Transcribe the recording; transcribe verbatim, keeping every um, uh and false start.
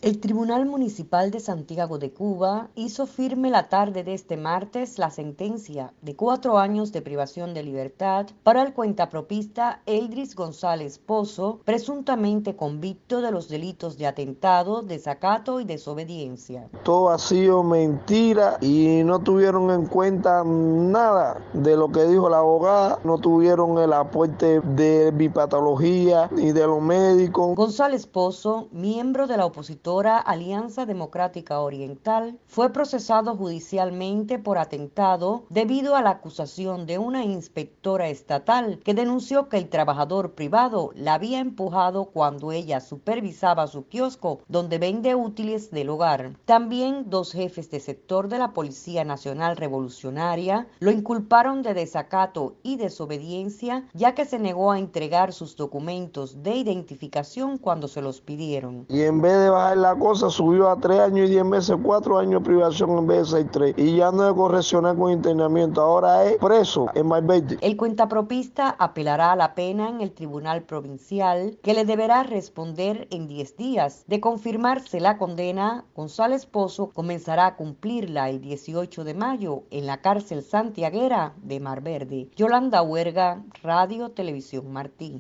El Tribunal Municipal de Santiago de Cuba hizo firme la tarde de este martes la sentencia de cuatro años de privación de libertad para el cuentapropista Eldris González Pozo, presuntamente convicto de los delitos de atentado, desacato y desobediencia. Todo ha sido mentira y no tuvieron en cuenta nada de lo que dijo la abogada, no tuvieron el aporte de bipatología ni de los médicos. González Pozo, miembro de la opositora Alianza Democrática Oriental, fue procesado judicialmente por atentado debido a la acusación de una inspectora estatal que denunció que el trabajador privado la había empujado cuando ella supervisaba su kiosco donde vende útiles del hogar. También dos jefes de sector de la Policía Nacional Revolucionaria lo inculparon de desacato y desobediencia, ya que se negó a entregar sus documentos de identificación cuando se los pidieron. Y en vez de bajar la cosa, subió a tres años y diez meses, cuatro años de privación en vez de seis, tres. Y ya no es correccional con internamiento, ahora es preso en Malverde. El cuentapropista apelará a la pena en el Tribunal Provincial, que le deberá responder en diez días. De confirmarse la condena, González Pozo comenzará a cumplirla el dieciocho de mayo en la cárcel santiaguera de Mar Verde. Yolanda Huerga, Radio Televisión Martí.